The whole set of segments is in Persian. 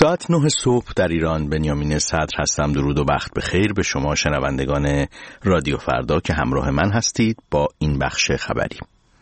ساعت 9 صبح در ایران. بنیامین صدر هستم. درود و بخت بخیر به شما شنوندگان رادیو فردا که همراه من هستید با این بخش خبری.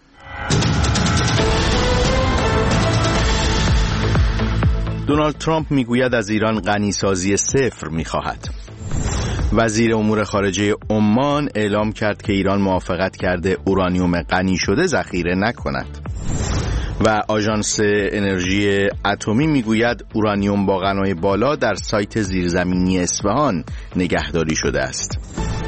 دونالد ترامپ میگوید از ایران غنیسازی صفر میخواهد. وزیر امور خارجه عمان اعلام کرد که ایران موافقت کرده اورانیوم غنی شده ذخیره نکند. و آژانس انرژی اتمی میگوید اورانیوم با غنای بالا در سایت زیرزمینی اصفهان نگهداری شده است.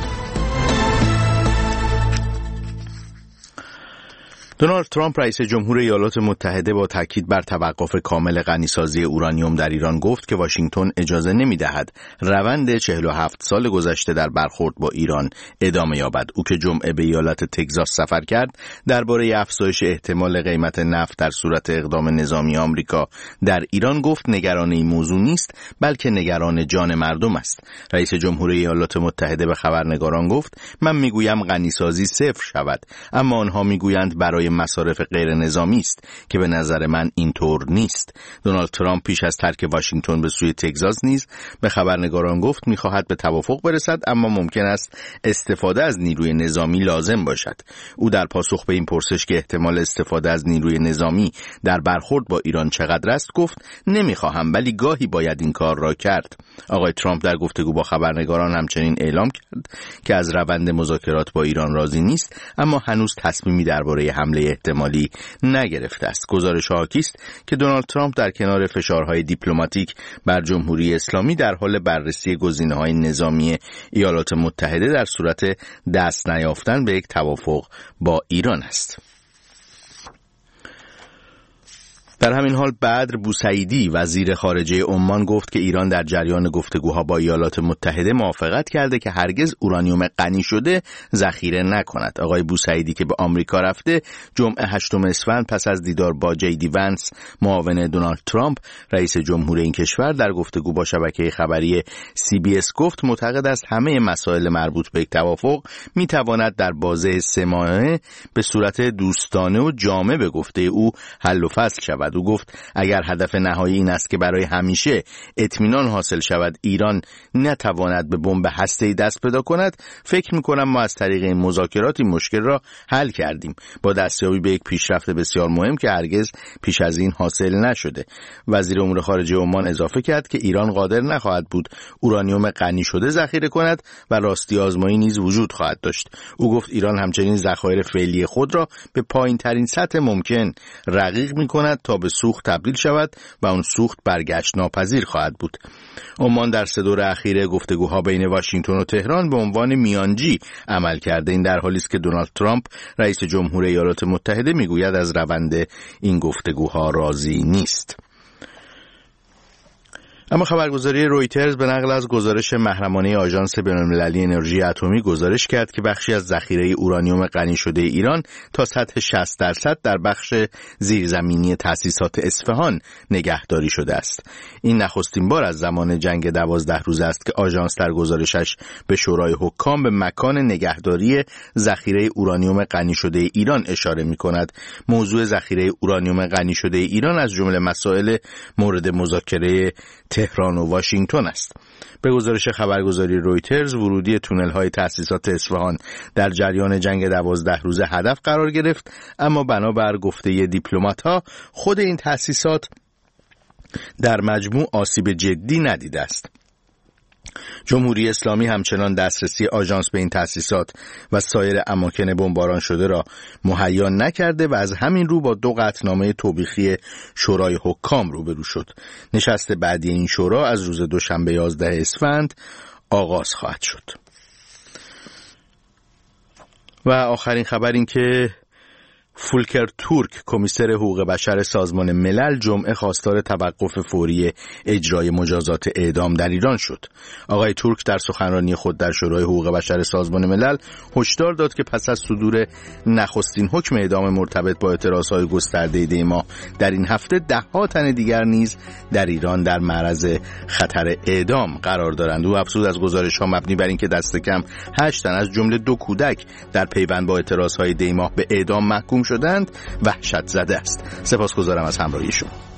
دونالد ترامپ رئیس جمهور ایالات متحده با تاکید بر توقف کامل غنیسازی اورانیوم در ایران گفت که واشنگتن اجازه نمی‌دهد روند 47 سال گذشته در برخورد با ایران ادامه یابد. او که جمعه به ایالت تگزاس سفر کرد درباره افزایش احتمال قیمت نفت در صورت اقدام نظامی آمریکا در ایران گفت نگران این موضوع نیست بلکه نگران جان مردم است. رئیس جمهور ایالات متحده به خبرنگاران گفت من میگویم غنیسازی صفر شود اما آنها میگویند برای مصارف غیر نظامی است که به نظر من اینطور نیست. دونالد ترامپ پیش از ترک واشنگتن به سوی تگزاس نیز به خبرنگاران گفت می‌خواهد به توافق برسد اما ممکن است استفاده از نیروی نظامی لازم باشد. او در پاسخ به این پرسش که احتمال استفاده از نیروی نظامی در برخورد با ایران چقدر است گفت نمی‌خواهم ولی گاهی باید این کار را کرد. آقای ترامپ در گفتگو با خبرنگاران همچنین اعلام کرد که از روند مذاکرات با ایران راضی نیست اما هنوز تصمیمی درباره حمله احتمالی نگرفته است. گزارش حاکی است که دونالد ترامپ در کنار فشارهای دیپلماتیک بر جمهوری اسلامی در حال بررسی گزینه‌های نظامی ایالات متحده در صورت دست نیافتن به یک توافق با ایران است. در همین حال بدر بوسعیدی وزیر خارجه عمان گفت که ایران در جریان گفتگوها با ایالات متحده موافقت کرده که هرگز اورانیوم غنی شده ذخیره نکند. آقای بوسعیدی که به آمریکا رفته جمعه 8 اسفند پس از دیدار با جیدی ونس معاون دونالد ترامپ رئیس جمهور این کشور در گفتگو با شبکه خبری CBS گفت معتقد است همه مسائل مربوط به یک توافق میتواند در بازه 3 ماهه به صورت دوستانه و جامع به گفته او حل و فصل شود. او گفت اگر هدف نهایی این است که برای همیشه اطمینان حاصل شود ایران نتواند به بمب هسته‌ای دست پیدا کند فکر می‌کنم ما از طریق این مذاکرات این مشکل را حل کردیم با دستیابی به یک پیشرفت بسیار مهم که هرگز پیش از این حاصل نشده. وزیر امور خارجه عمان اضافه کرد که ایران قادر نخواهد بود اورانیوم غنی شده ذخیره کند و راستی آزمایی نیز وجود خواهد داشت. او گفت ایران همچنین ذخایر فعلی خود را به پایین‌ترین سطح ممکن رقیق می‌کند تا به سوخت تبدیل شود و اون سوخت برگشت ناپذیر خواهد بود. عمان در 3 دور اخیر گفتگوها بین واشنگتن و تهران به عنوان میانجی عمل کرده. این در حالی است که دونالد ترامپ رئیس جمهور ایالات متحده میگوید از روند این گفتگوها راضی نیست. اما خبرگزاری رویترز به نقل از گزارش محرمانه آژانس بین‌المللی انرژی اتمی گزارش کرد که بخشی از ذخیره اورانیوم غنی شده ایران تا سطح 60% در بخش زیرزمینی تأسیسات اصفهان نگهداری شده است. این نخستین بار از زمان جنگ 12 روزه است که آژانس در گزارشش به شورای حکام به مکان نگهداری ذخیره اورانیوم غنی شده ایران اشاره می‌کند. موضوع ذخیره اورانیوم غنی شده ایران از جمله مسائل مورد مذاکره تهران و واشنگتن است. به گزارش خبرگزاری رویترز ورودی تونل‌های تأسیسات اصفهان در جریان جنگ 12 روزه هدف قرار گرفت اما بنابر گفته دیپلمات‌ها خود این تأسیسات در مجموع آسیب جدی ندیده است. جمهوری اسلامی همچنان دسترسی آژانس به این تأسیسات و سایر اماکن بمباران شده را مهیا نکرده و از همین رو با 2 قطعنامه توبیخی شورای حکام روبرو شد. نشست بعدی این شورا از روز دوشنبه 11 اسفند آغاز خواهد شد. و آخرین خبر این که فولکر تورک کمیسر حقوق بشر سازمان ملل جمعه خواستار توقف فوری اجرای مجازات اعدام در ایران شد. آقای تورک در سخنرانی خود در شورای حقوق بشر سازمان ملل هشدار داد که پس از صدور نخستین حکم اعدام مرتبط با اعتراضهای گسترده دی ماه در این هفته 10 تن دیگر نیز در ایران در معرض خطر اعدام قرار دارند. او افزود از گزارش‌ها مبنی بر اینکه دست کم 8 تن از جمله 2 کودک در پیوند با اعتراضهای دی ماه به اعدام محکوم شدند وحشت زده است. سپاسگزارم از همراهی شما.